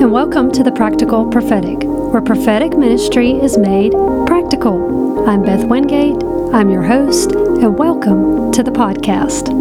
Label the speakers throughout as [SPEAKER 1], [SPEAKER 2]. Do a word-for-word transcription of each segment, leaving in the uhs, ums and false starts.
[SPEAKER 1] and welcome to the Practical Prophetic, where prophetic ministry is made practical. I'm Beth Wingate, I'm your host, and welcome to the podcast.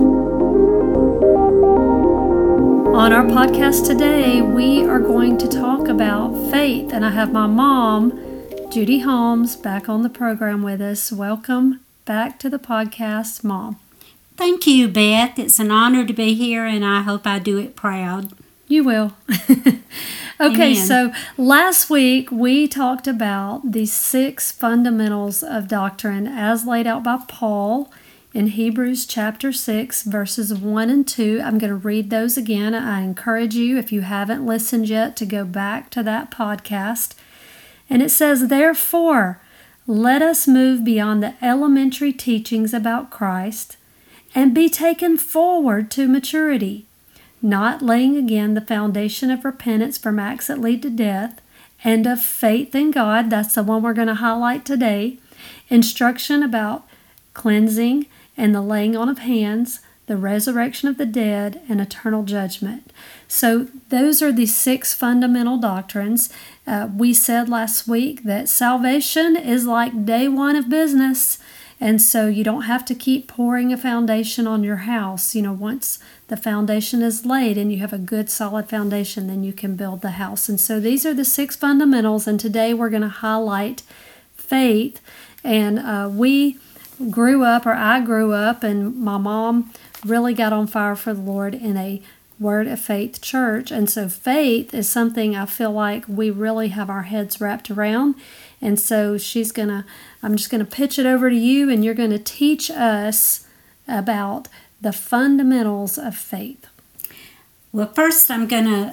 [SPEAKER 1] On our podcast today, we are going to talk about faith, and I have my mom, Judy Holmes, back on the program with us. Welcome back to the podcast, Mom.
[SPEAKER 2] Thank you, Beth. It's an honor to be here, and I hope I do it proud.
[SPEAKER 1] You will. Okay, Amen. So last week we talked about the six fundamentals of doctrine as laid out by Paul in Hebrews chapter six, verses one and two. I'm going to read those again. I encourage you, if you haven't listened yet, to go back to that podcast. And it says, "Therefore, let us move beyond the elementary teachings about Christ and be taken forward to maturity, not laying again the foundation of repentance from acts that lead to death, and of faith in God," that's the one we're going to highlight today, instruction about cleansing and the laying on of hands, the resurrection of the dead, and eternal judgment. So those are the six fundamental doctrines. Uh, we said last week that salvation is like day one of business. And so you don't have to keep pouring a foundation on your house. You know, once the foundation is laid and you have a good solid foundation, then you can build the house. And so these are the six fundamentals. And today we're going to highlight faith. And uh, we grew up, or I grew up, and my mom really got on fire for the Lord in a Word of Faith church. And so faith is something I feel like we really have our heads wrapped around. And so she's going to, I'm just going to pitch it over to you, and you're going to teach us about the fundamentals of faith.
[SPEAKER 2] Well, first I'm going to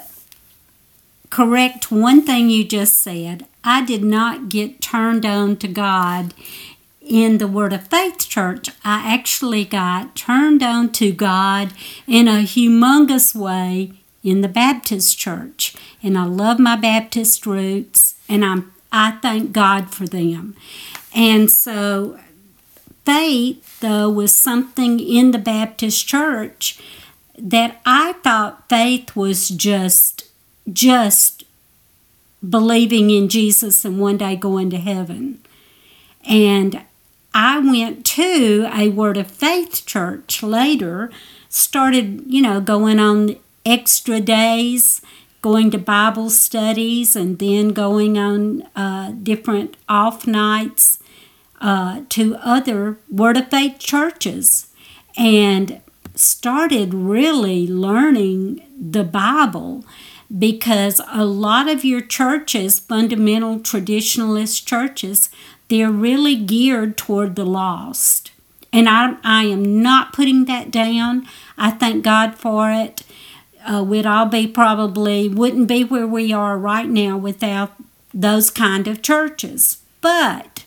[SPEAKER 2] correct one thing you just said. I did not get turned on to God in the Word of Faith church. I actually got turned on to God in a humongous way in the Baptist church. And I love my Baptist roots, and I'm I thank God for them. And so faith, though, was something in the Baptist church that I thought faith was just, just believing in Jesus and one day going to heaven. And I went to a Word of Faith church later, started, you know, going on extra days, going to Bible studies, and then going on uh, different off nights uh, to other Word of Faith churches, and started really learning the Bible, because a lot of your churches, fundamental traditionalist churches, they're really geared toward the lost. And I, I am not putting that down. I thank God for it. Uh, we'd all be probably, wouldn't be where we are right now without those kind of churches. But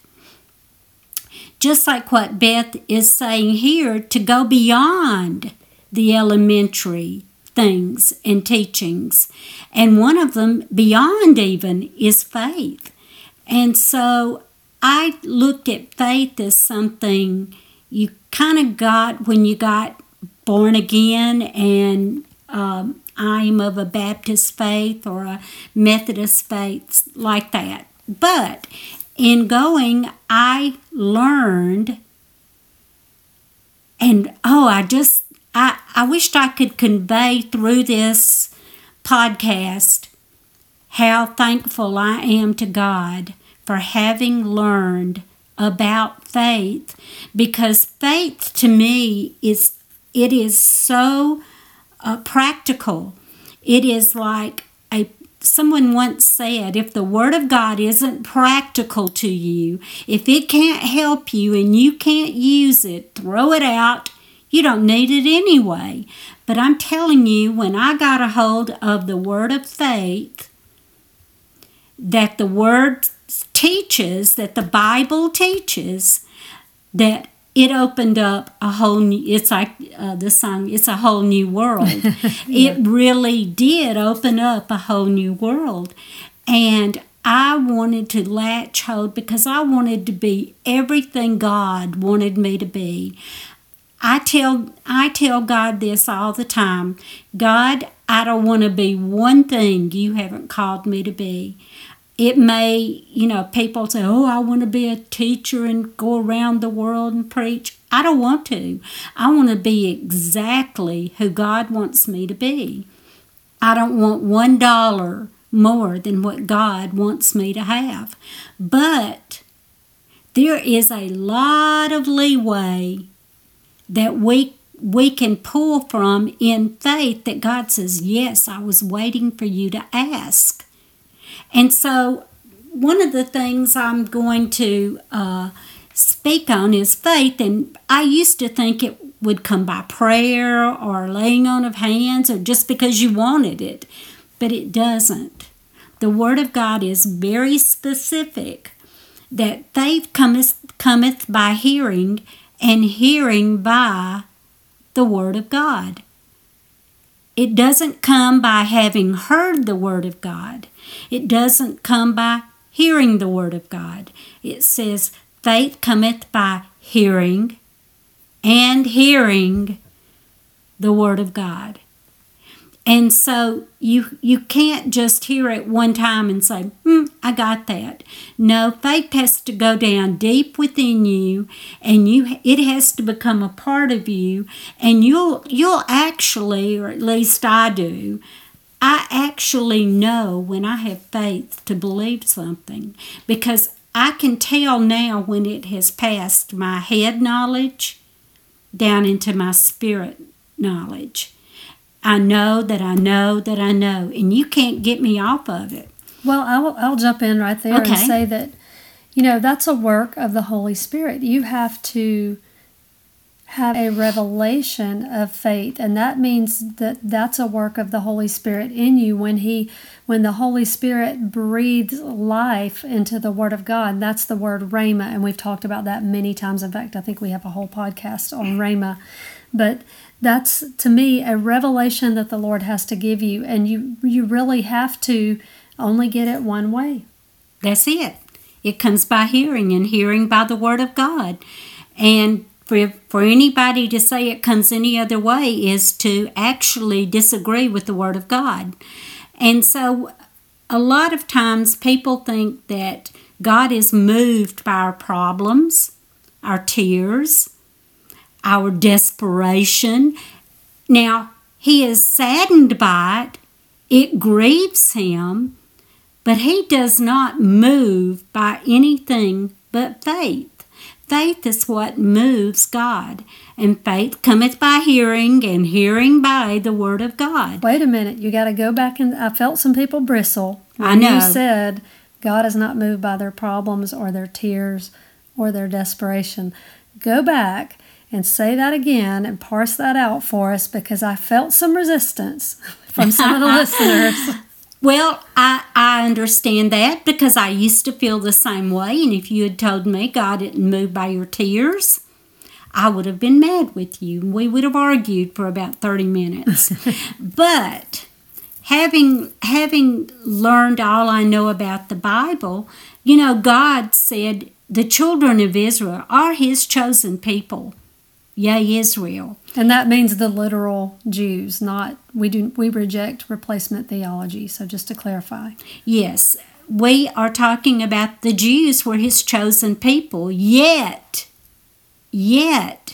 [SPEAKER 2] just like what Beth is saying here, to go beyond the elementary things and teachings. And one of them, beyond even, is faith. And so I looked at faith as something you kind of got when you got born again, and Um, I'm of a Baptist faith or a Methodist faith, like that. But in going, I learned, and oh, I just, I, I wished I could convey through this podcast how thankful I am to God for having learned about faith, because faith to me is, it is so Uh, practical. It is like a someone once said, if the Word of God isn't practical to you, if it can't help you and you can't use it, throw it out. You don't need it anyway. But I'm telling you, when I got a hold of the Word of Faith, that the Word teaches, that the Bible teaches, that it opened up a whole new, it's like uh, the song, it's a whole new world. Yeah. It really did open up a whole new world. And I wanted to latch hold, because I wanted to be everything God wanted me to be. I tell I tell God this all the time. God, I don't want to be one thing you haven't called me to be. It may, you know, people say, oh, I want to be a teacher and go around the world and preach. I don't want to. I want to be exactly who God wants me to be. I don't want one dollar more than what God wants me to have. But there is a lot of leeway that we we can pull from in faith that God says, yes, I was waiting for you to ask. And so one of the things I'm going to uh, speak on is faith. And I used to think it would come by prayer or laying on of hands or just because you wanted it. But it doesn't. The Word of God is very specific that faith cometh, cometh by hearing, and hearing by the Word of God. It doesn't come by having heard the Word of God. It doesn't come by hearing the Word of God. It says, faith cometh by hearing, and hearing the Word of God. And so you you can't just hear it one time and say, hmm, I got that. No, faith has to go down deep within you, and you it has to become a part of you, and you'll you'll actually, or at least I do, I actually know when I have faith to believe something, because I can tell now when it has passed my head knowledge down into my spirit knowledge. I know that I know that I know, and you can't get me off of it.
[SPEAKER 1] Well, I'll, I'll jump in right there okay. and say that, you know, that's a work of the Holy Spirit. You have to have a revelation of faith, and that means that that's a work of the Holy Spirit in you when he, when the Holy Spirit breathes life into the Word of God. That's the word rhema, and we've talked about that many times. In fact, I think we have a whole podcast on rhema. But that's, to me, a revelation that the Lord has to give you, and you you really have to only get it one way.
[SPEAKER 2] That's it. It comes by hearing, and hearing by the Word of God. And for, for anybody to say it comes any other way is to actually disagree with the Word of God. And so a lot of times people think that God is moved by our problems, our tears, our desperation. Now, he is saddened by it. It grieves him, but he does not move by anything but faith. Faith is what moves God, and faith cometh by hearing, and hearing by the Word of God.
[SPEAKER 1] Wait a minute, you got to go back, and I felt some people bristle when
[SPEAKER 2] I know.
[SPEAKER 1] You said God is not moved by their problems or their tears or their desperation. Go back and say that again and parse that out for us, because I felt some resistance from some of the listeners.
[SPEAKER 2] Well, I, I understand that, because I used to feel the same way, and if you had told me God didn't move by your tears, I would have been mad with you. We would have argued for about thirty minutes. But having having learned all I know about the Bible, you know, God said the children of Israel are his chosen people. Yea, Israel.
[SPEAKER 1] And that means the literal Jews, not, we do we reject replacement theology, so just to clarify.
[SPEAKER 2] Yes, we are talking about the Jews were his chosen people, yet, yet,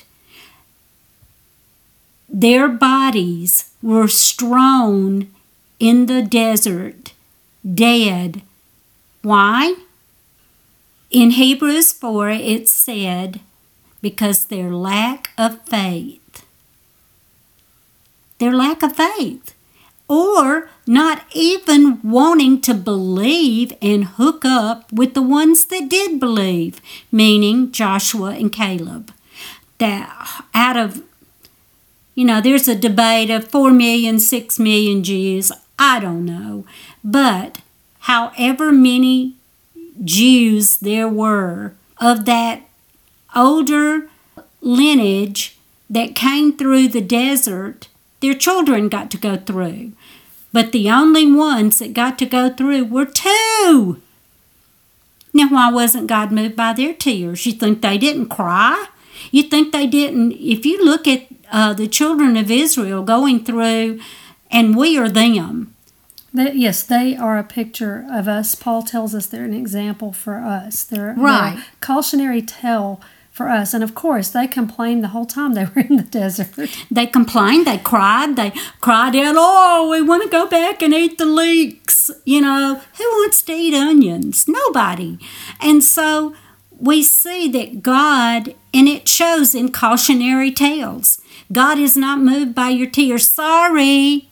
[SPEAKER 2] their bodies were strewn in the desert, dead. Why? In Hebrews four, it said, because their lack of faith. Their lack of faith. Or not even wanting to believe and hook up with the ones that did believe, meaning Joshua and Caleb. That out of, you know, there's a debate of four million, six million Jews. I don't know. But however many Jews there were of that older lineage that came through the desert, their children got to go through. But the only ones that got to go through were two. Now, why wasn't God moved by their tears? You think they didn't cry? You think they didn't? If you look at uh, the children of Israel going through and we are them.
[SPEAKER 1] They, yes, they are a picture of us. Paul tells us they're an example for us. They're,
[SPEAKER 2] Right.
[SPEAKER 1] they're a cautionary tale for us. And of course, they complained the whole time they were in the desert.
[SPEAKER 2] They complained, they cried, they cried out, oh, we want to go back and eat the leeks. You know, who wants to eat onions? Nobody. And so we see that God, and it shows in cautionary tales, God is not moved by your tears. Sorry.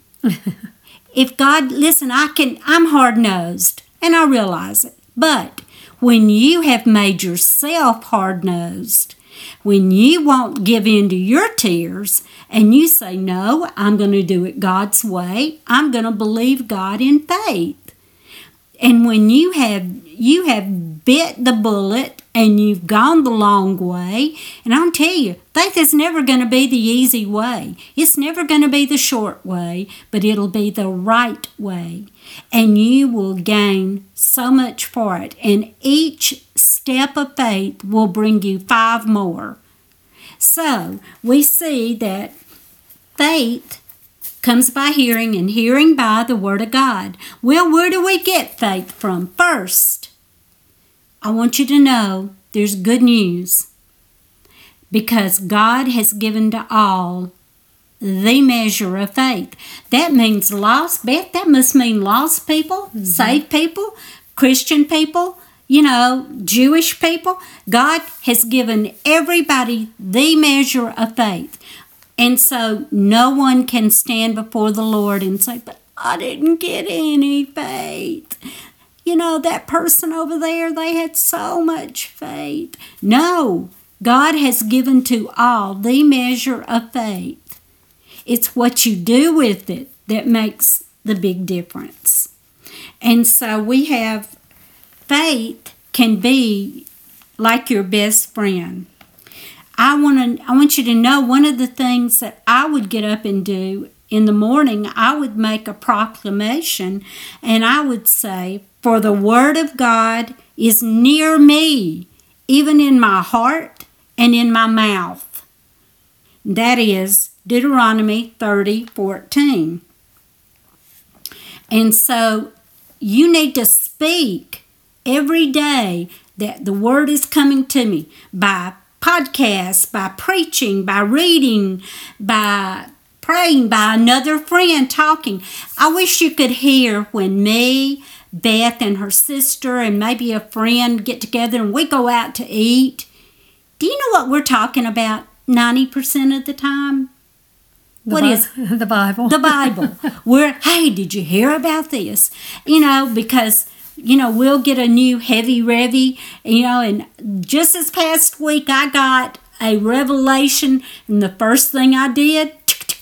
[SPEAKER 2] If God, listen, I can, I'm hard-nosed, and I realize it. But when you have made yourself hard-nosed, when you won't give in to your tears, and you say, no, I'm going to do it God's way, I'm going to believe God in faith. And when you have, you have bit the bullet, and you've gone the long way, and I'll tell you, faith is never going to be the easy way. It's never going to be the short way, but it'll be the right way. And you will gain so much for it. And each step of faith will bring you five more. So we see that faith comes by hearing, and hearing by the Word of God. Well, where do we get faith from? First, I want you to know there's good news, because God has given to all the measure of faith. That means lost, Beth, that must mean lost people, mm-hmm. saved people, Christian people, you know, Jewish people. God has given everybody the measure of faith. And so no one can stand before the Lord and say, but I didn't get any faith. You know, that person over there, they had so much faith. No, God has given to all the measure of faith. It's what you do with it that makes the big difference. And so we have faith can be like your best friend. I want to. I want you to know one of the things that I would get up and do in the morning, I would make a proclamation, and I would say, for the Word of God is near me, even in my heart and in my mouth. That is Deuteronomy thirty fourteen. And so you need to speak every day that the Word is coming to me by podcasts, by preaching, by reading, by praying, by another friend talking. I wish you could hear when me, Beth, and her sister, and maybe a friend get together and we go out to eat. Do you know what we're talking about ninety percent of the time?
[SPEAKER 1] The
[SPEAKER 2] what
[SPEAKER 1] Bi-
[SPEAKER 2] is
[SPEAKER 1] the Bible?
[SPEAKER 2] The Bible. We're, hey, did you hear about this? You know, because you know, we'll get a new heavy revy, you know, and just this past week I got a revelation, and the first thing I did,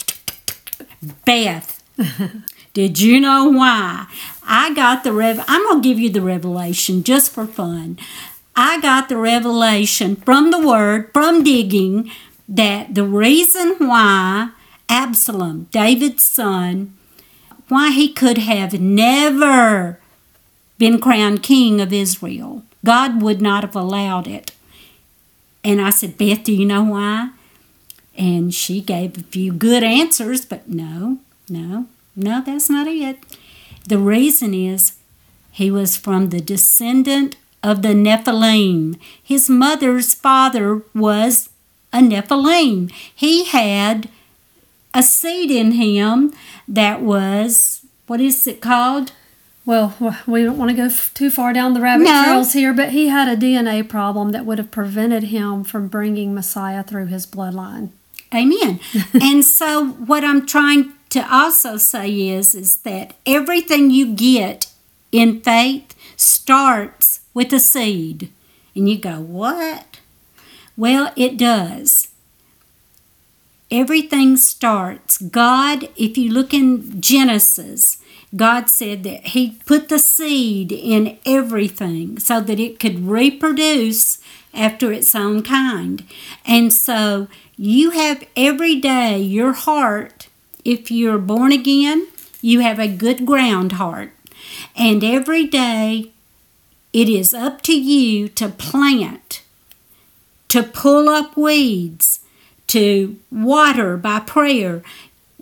[SPEAKER 2] Beth, did you know why? I got the rev. I'm going to give you the revelation just for fun. I got the revelation from the Word, from digging, that the reason why Absalom, David's son, why he could have never been crowned king of Israel. God would not have allowed it. And I said, Beth, do you know why? And she gave a few good answers, but no, no, no, that's not it. The reason is he was from the descendant of the Nephilim. His mother's father was a Nephilim. He had a seed in him that was, what is it called?
[SPEAKER 1] Well, we don't want to go f- too far down the rabbit
[SPEAKER 2] No.
[SPEAKER 1] trails here, but he had a D N A problem that would have prevented him from bringing Messiah through his bloodline.
[SPEAKER 2] Amen. And so what I'm trying to also say is, is that everything you get in faith starts with a seed. And you go, what? Well, it does. Everything starts. God, if you look in Genesis, God said that He put the seed in everything so that it could reproduce after its own kind. And so you have every day your heart, if you're born again, you have a good ground heart. And every day it is up to you to plant, to pull up weeds, to water by prayer.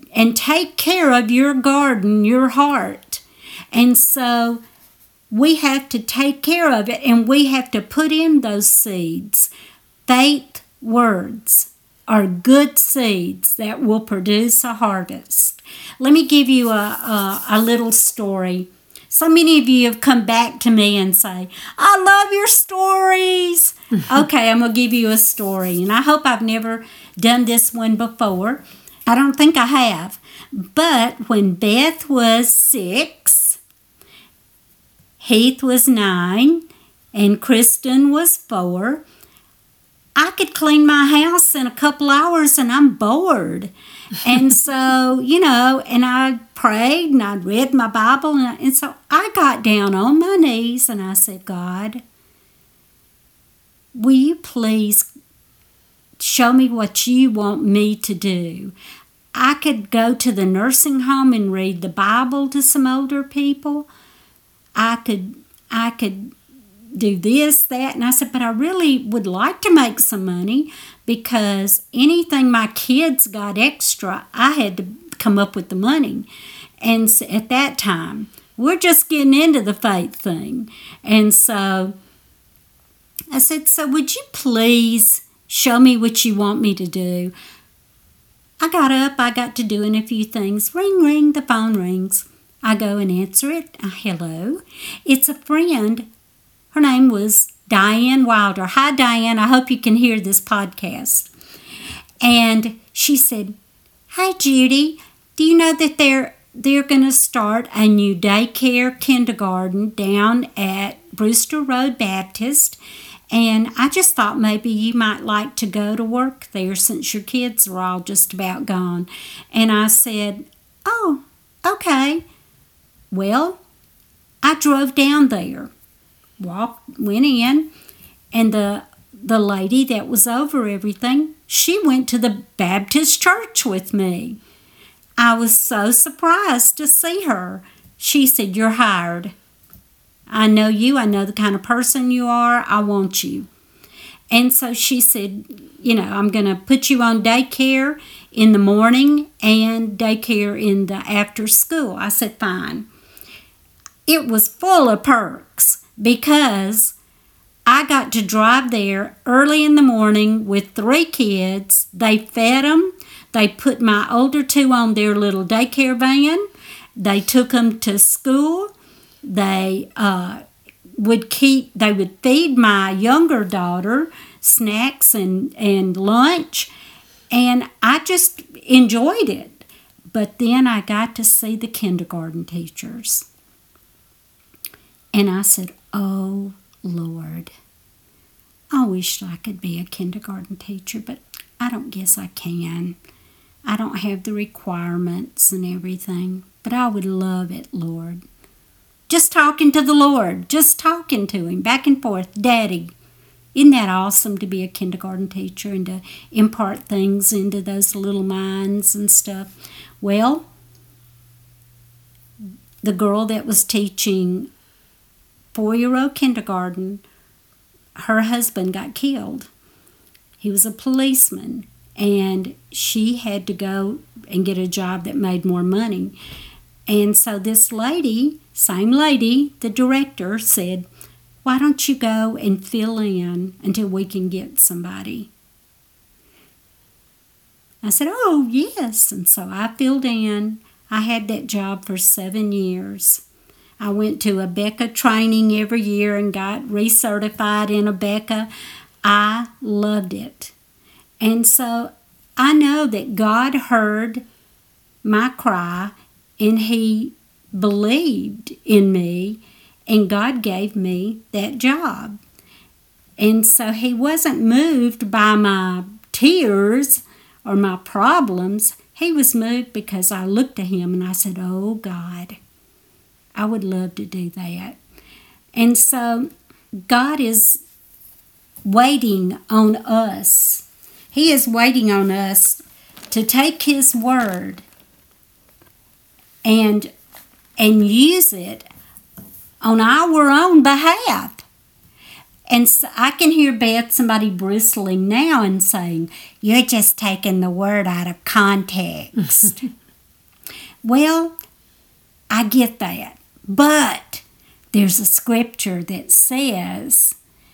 [SPEAKER 2] and take care of your garden, your heart. And so we have to take care of it, and we have to put in those seeds. Faith words are good seeds that will produce a harvest. Let me give you a, a, a little story. So many of you have come back to me and say, I love your stories. Okay, I'm going to give you a story, and I hope I've never done this one before. I don't think I have. But when Beth was six, Heath was nine, and Kristen was four, I could clean my house in a couple hours and I'm bored. And so, you know, and I prayed and I read my Bible. And, I, and so I got down on my knees and I said, God, will you please show me what you want me to do? I could go to the nursing home and read the Bible to some older people. I could, I could do this, that. And I said, but I really would like to make some money, because anything my kids got extra, I had to come up with the money. And so at that time, we're just getting into the faith thing. And so I said, so would you please show me what you want me to do? I got up, I got to doing a few things. Ring, ring, the phone rings. I go and answer it. Uh, hello. It's a friend. Her name was Diane Wilder. Hi, Diane. I hope you can hear this podcast. And she said, hi, Judy. Do you know that they're they're going to start a new daycare kindergarten down at Brewster Road Baptist? And I just thought maybe you might like to go to work there since your kids are all just about gone. And I said, oh, okay. Well, I drove down there. Walked, went in, and the the lady that was over everything, she went to the Baptist church with me. I was so surprised to see her. She said, you're hired. I know you. I know the kind of person you are. I want you. And so she said, you know, I'm going to put you on daycare in the morning and daycare in the after school. I said, fine. It was full of perks, because I got to drive there early in the morning with three kids. They fed them. They put my older two on their little daycare van. They took them to school. They uh, would keep. They would feed my younger daughter snacks and, and lunch. And I just enjoyed it. But then I got to see the kindergarten teachers. And I said, oh, Lord, I wish I could be a kindergarten teacher, but I don't guess I can. I don't have the requirements and everything, but I would love it, Lord. Just talking to the Lord, just talking to Him back and forth. Daddy, isn't that awesome to be a kindergarten teacher and to impart things into those little minds and stuff? Well, the girl that was teaching four-year-old kindergarten, her husband got killed. He was a policeman, and she had to go and get a job that made more money. And so this lady, same lady, the director, said, why don't you go and fill in until we can get somebody? I said, oh, yes. And so I filled in. I had that job for seven years. I went to a Becca training every year and got recertified in a Becca. I loved it. And so I know that God heard my cry, and He believed in me, and God gave me that job. And so He wasn't moved by my tears or my problems. He was moved because I looked to Him and I said, oh, God, I would love to do that. And so God is waiting on us. He is waiting on us to take His word and, and use it on our own behalf. And so I can hear Beth, somebody bristling now and saying, you're just taking the word out of context. Well, I get that. But there's a scripture that says,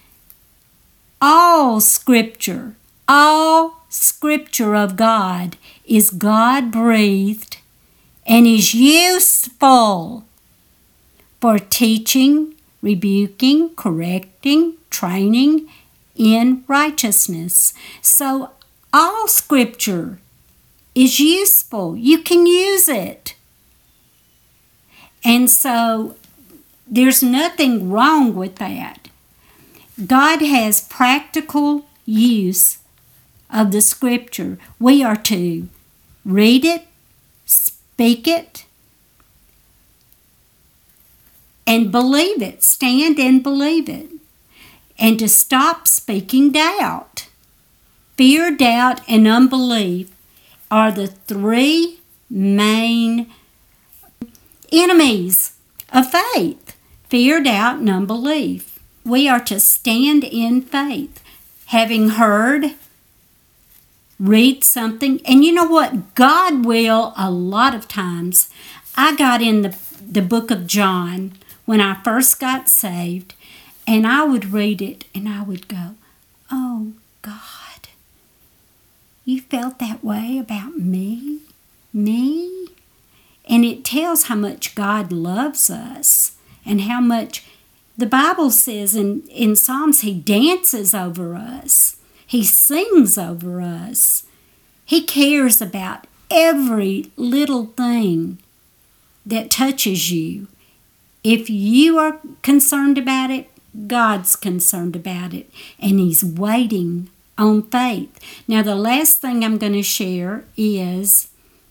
[SPEAKER 2] all scripture, all scripture of God is God-breathed and is useful for teaching, rebuking, correcting, training in righteousness. So all scripture is useful. You can use it. And so there's nothing wrong with that. God has practical use of the scripture. We are to read it, speak it, and believe it. Stand and believe it. And to stop speaking doubt. Fear, doubt, and unbelief are the three main enemies of faith. Fear, doubt, and unbelief. We are to stand in faith, having heard, read something. And you know what? God will, a lot of times, I got in the, the book of John when I first got saved, and I would read it and I would go, oh God, you felt that way about me? Me? And it tells how much God loves us and how much the Bible says in, in Psalms, He dances over us. He sings over us. He cares about every little thing that touches you. If you are concerned about it, God's concerned about it. And He's waiting on faith. Now, the last thing I'm going to share is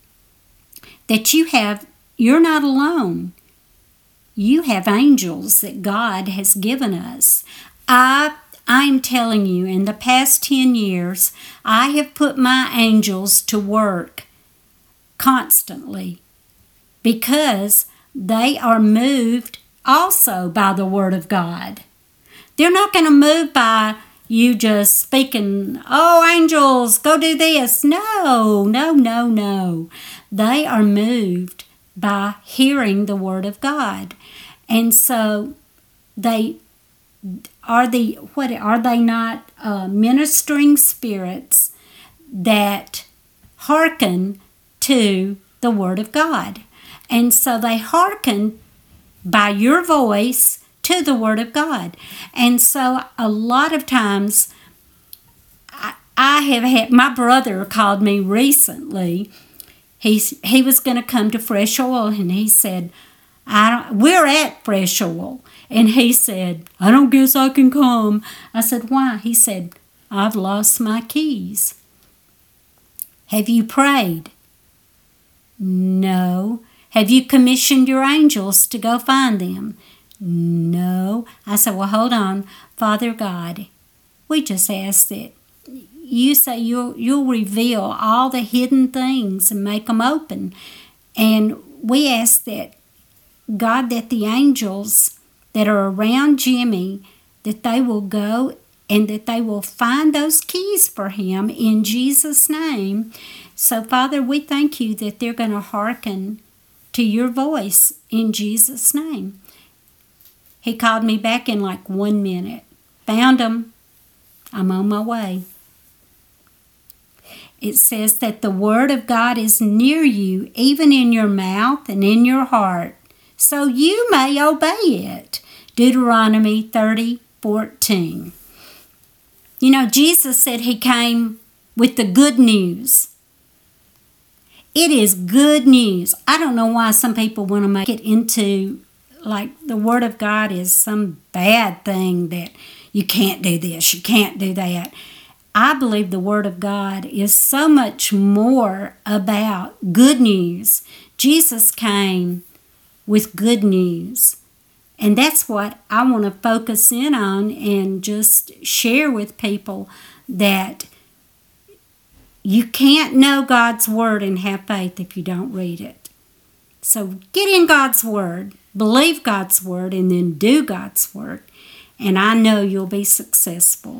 [SPEAKER 2] that you have, you're not alone. You have angels that God has given us. I, I'm telling you, in the past ten years, I have put my angels to work constantly because they are moved also by the Word of God. They're not going to move by you just speaking, oh, angels, go do this. No, no, no, no. They are moved by hearing the Word of God. And so they are the what are they not uh, ministering spirits that hearken to the Word of God. And so they hearken by your voice to the Word of God. And so a lot of times I, I have had, my brother called me recently. He's, he was going to come to Fresh Oil, and he said, I don't, we're at Fresh Oil. And he said, I don't guess I can come. I said, why? He said, I've lost my keys. Have you prayed? No. Have you commissioned your angels to go find them? No. I said, well, hold on. Father God, we just ask that you say you'll, you'll reveal all the hidden things and make them open. And we ask that, God, that the angels that are around Jimmy, that they will go and that they will find those keys for him in Jesus' name. So, Father, we thank you that they're going to hearken to your voice in Jesus' name. He called me back in like one minute. Found them. I'm on my way. It says that the Word of God is near you, even in your mouth and in your heart, so you may obey it. Deuteronomy thirty fourteen. You know, Jesus said He came with the good news. It is good news. I don't know why some people want to make it into like the Word of God is some bad thing that you can't do this, you can't do that. I believe the Word of God is so much more about good news. Jesus came with good news. And that's what I want to focus in on and just share with people, that you can't know God's Word and have faith if you don't read it. So get in God's Word, believe God's Word, and then do God's Word. And I know you'll be successful.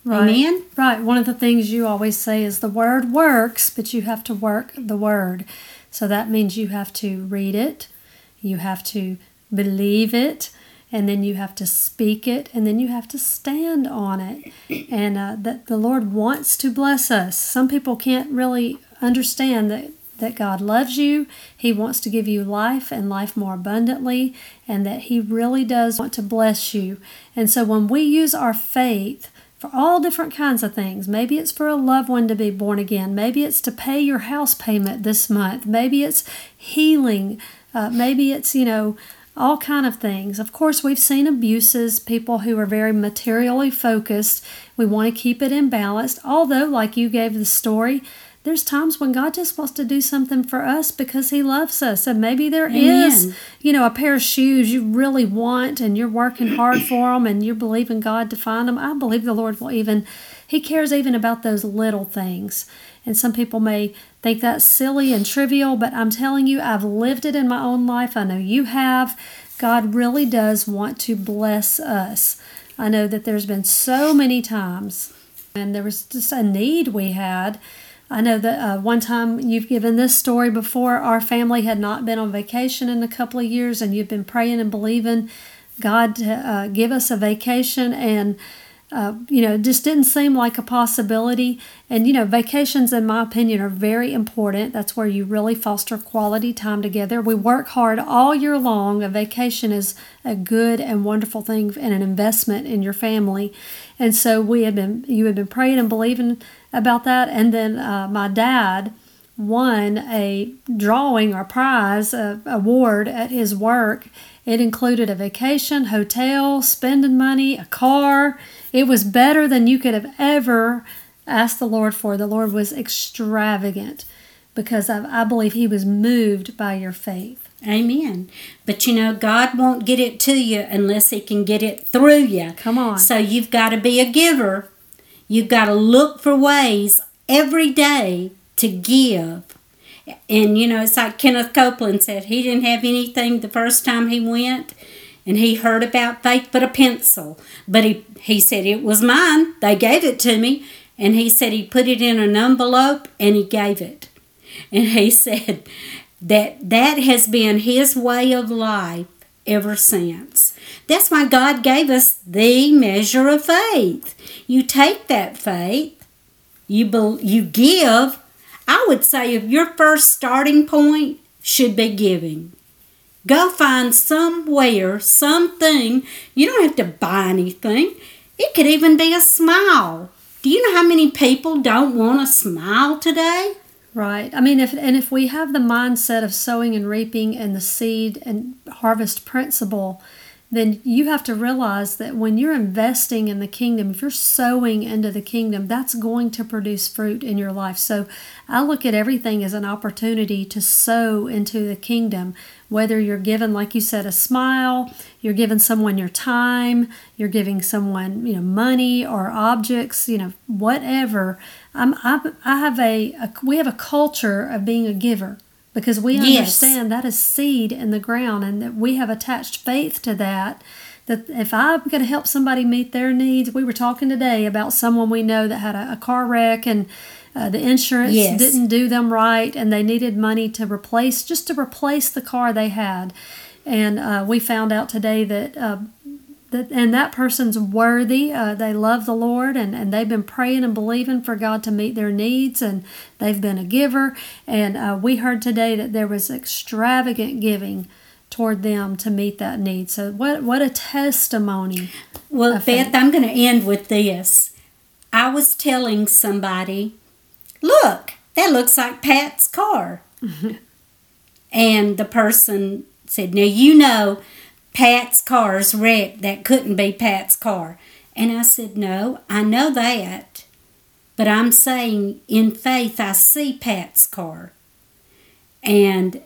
[SPEAKER 1] Right.
[SPEAKER 2] Amen?
[SPEAKER 1] Right. One of the things you always say is the word works, but you have to work the word. So that means you have to read it, you have to believe it, and then you have to speak it, and then you have to stand on it. And uh, that the Lord wants to bless us. Some people can't really understand that, that God loves you. He wants to give you life and life more abundantly, and that He really does want to bless you. And so when we use our faith for all different kinds of things, maybe it's for a loved one to be born again, maybe it's to pay your house payment this month, maybe it's healing, uh, maybe it's, you know, all kind of things. Of course, we've seen abuses, people who are very materially focused. We want to keep it in balance. Although, like you gave the story, there's times when God just wants to do something for us because He loves us. And maybe there
[SPEAKER 2] Amen.
[SPEAKER 1] is, you know, a pair of shoes you really want and you're working hard for them and you're believing God to find them. I believe the Lord will even, He cares even about those little things. And some people may think that's silly and trivial, but I'm telling you, I've lived it in my own life. I know you have. God really does want to bless us. I know that there's been so many times, and there was just a need we had. I know that uh, one time you've given this story before. Our family had not been on vacation in a couple of years, and you've been praying and believing God to uh, give us a vacation, and Uh, you know, just didn't seem like a possibility. And, you know, vacations, in my opinion, are very important. That's where you really foster quality time together. We work hard all year long. A vacation is a good and wonderful thing and an investment in your family. And so we had been, you had been praying and believing about that. And then uh, my dad won a drawing or prize, a award at his work. It included a vacation, hotel, spending money, a car. It was better than you could have ever asked the Lord for. The Lord was extravagant because I, I believe He was moved by your faith.
[SPEAKER 2] Amen. But you know, God won't get it to you unless He can get it through you.
[SPEAKER 1] Come on.
[SPEAKER 2] So you've got to be a giver. You've got to look for ways every day to give. And, you know, it's like Kenneth Copeland said, he didn't have anything the first time he went, and he heard about faith but a pencil. But he, he said, it was mine. They gave it to me. And he said he put it in an envelope, and he gave it. And he said that that has been his way of life ever since. That's why God gave us the measure of faith. You take that faith, you be, you give. I would say if your first starting point should be giving. Go find somewhere, something. You don't have to buy anything. It could even be a smile. Do you know how many people don't want a smile today?
[SPEAKER 1] Right. I mean, if and if we have the mindset of sowing and reaping and the seed and harvest principle, then you have to realize that when you're investing in the kingdom, if you're sowing into the kingdom, that's going to produce fruit in your life. So I look at everything as an opportunity to sow into the kingdom, whether you're given, like you said, a smile, you're giving someone your time, you're giving someone, you know, money or objects, you know, whatever. I'm, I'm, I have a, a, we have a culture of being a giver. Because we understand yes. that is seed in the ground, and that we have attached faith to that. That if I'm going to help somebody meet their needs, we were talking today about someone we know that had a, a car wreck, and uh, the insurance yes. didn't do them right, and they needed money to replace, just to replace the car they had. And uh, we found out today that uh, that and that person's worthy. Uh, they love the Lord, and, and they've been praying and believing for God to meet their needs, and they've been a giver. And uh, we heard today that there was extravagant giving toward them to meet that need. So what what a testimony.
[SPEAKER 2] Well, Beth, I'm going to end with this. I was telling somebody, look, that looks like Pat's car. And the person said, now you know Pat's car's wrecked. That couldn't be Pat's car. And I said, no, I know that. But I'm saying in faith I see Pat's car. And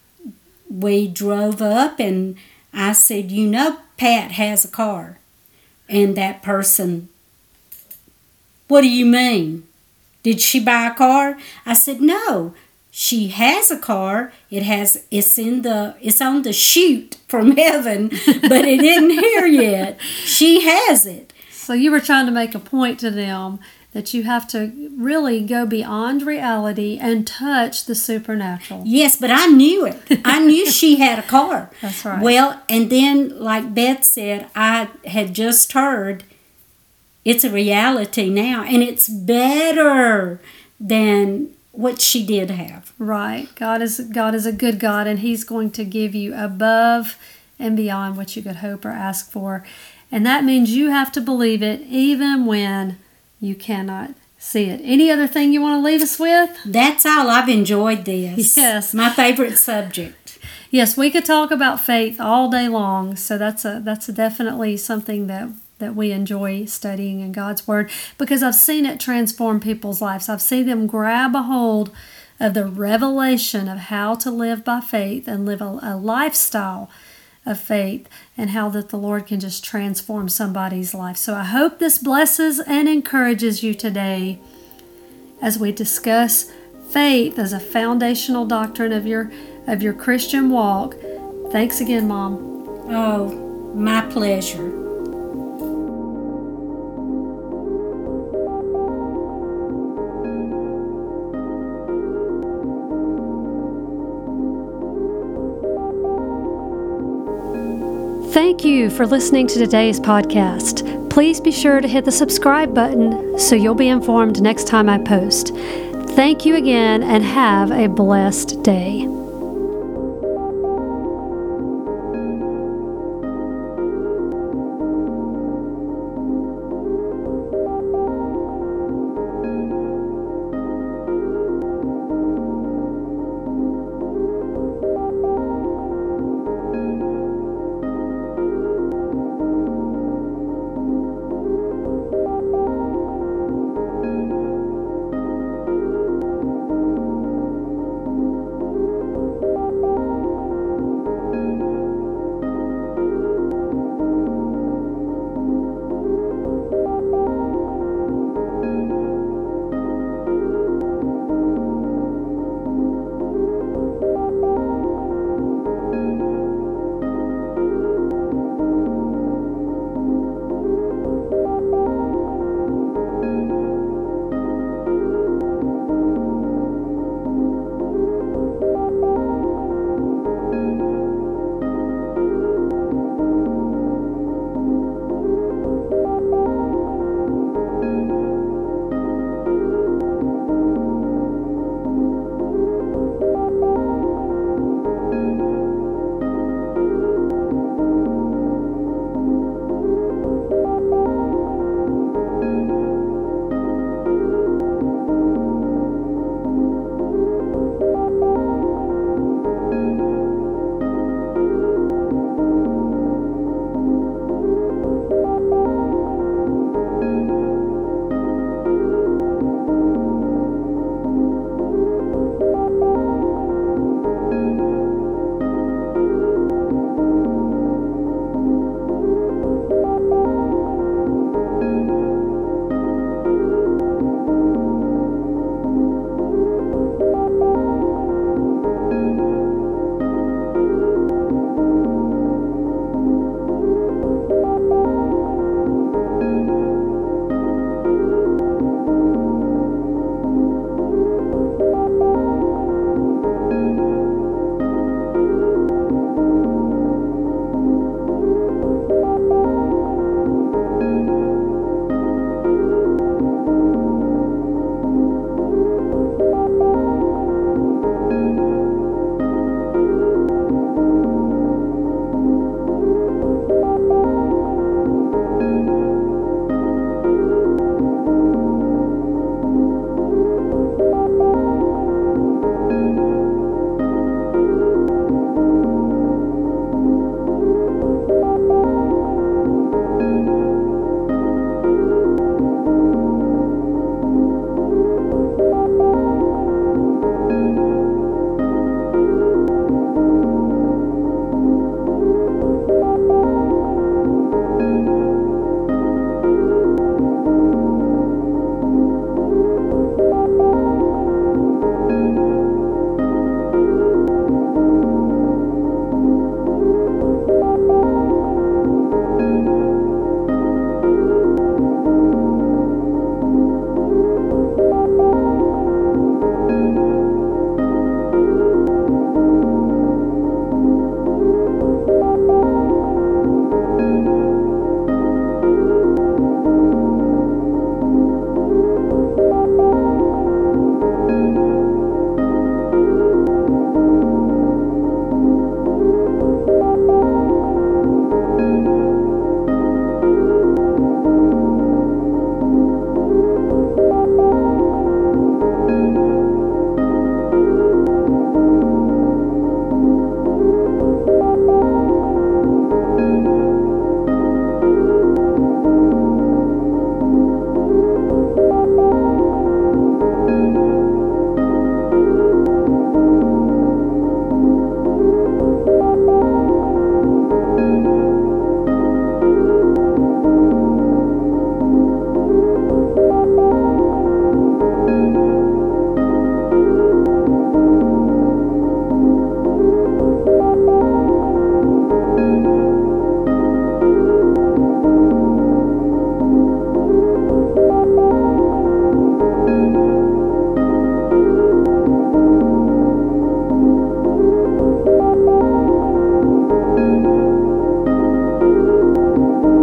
[SPEAKER 2] we drove up, and I said, you know Pat has a car. And that person, what do you mean? Did she buy a car? I said, no. She has a car. It has. It's in the. It's on the chute from heaven, but it isn't here yet. She has it,
[SPEAKER 1] So you were trying to make a point to them that you have to really go beyond reality and touch the supernatural.
[SPEAKER 2] Yes, but I knew it. I knew she had a car.
[SPEAKER 1] That's right.
[SPEAKER 2] Well, and then, like Beth said, I had just heard it's a reality now, and it's better than what she did have.
[SPEAKER 1] Right. God is God is a good God, and He's going to give you above and beyond what you could hope or ask for. And that means you have to believe it even when you cannot see it. Any other thing you want to leave us with?
[SPEAKER 2] That's all. I've enjoyed this.
[SPEAKER 1] Yes.
[SPEAKER 2] My favorite subject.
[SPEAKER 1] Yes, we could talk about faith all day long. So that's a that's a definitely something that, that we enjoy studying in God's Word, because I've seen it transform people's lives. I've seen them grab a hold of the revelation of how to live by faith and live a, a lifestyle of faith, and how that the Lord can just transform somebody's life. So I hope this blesses and encourages you today as we discuss faith as a foundational doctrine of your of your Christian walk. Thanks again, Mom.
[SPEAKER 2] Oh, my pleasure.
[SPEAKER 1] Thank you for listening to today's podcast. Please be sure to hit the subscribe button so you'll be informed next time I post. Thank you again, and have a blessed day.